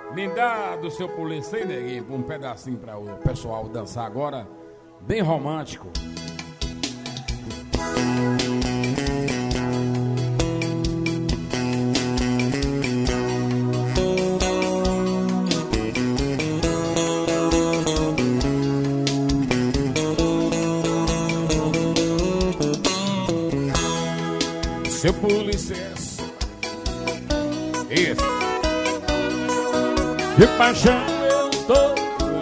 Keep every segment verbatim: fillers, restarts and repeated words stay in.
Me dá do seu pulinho sem neguinho, um pedacinho para o pessoal dançar agora, bem romântico. Seu licença, isso. De paixão eu tô.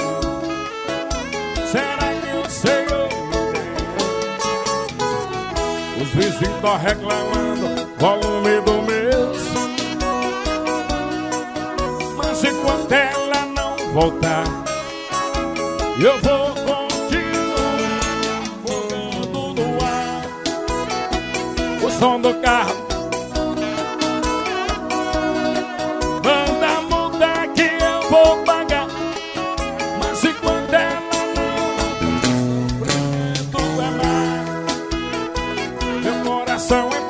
Será que o Senhor os vizinhos estão reclamando volume do mês? Mas enquanto ela não voltar, eu vou continuar voando no ar. O som do carro manda a multa que eu vou pagar. Mas enquanto ela não, sofrimento é mais. Meu coração é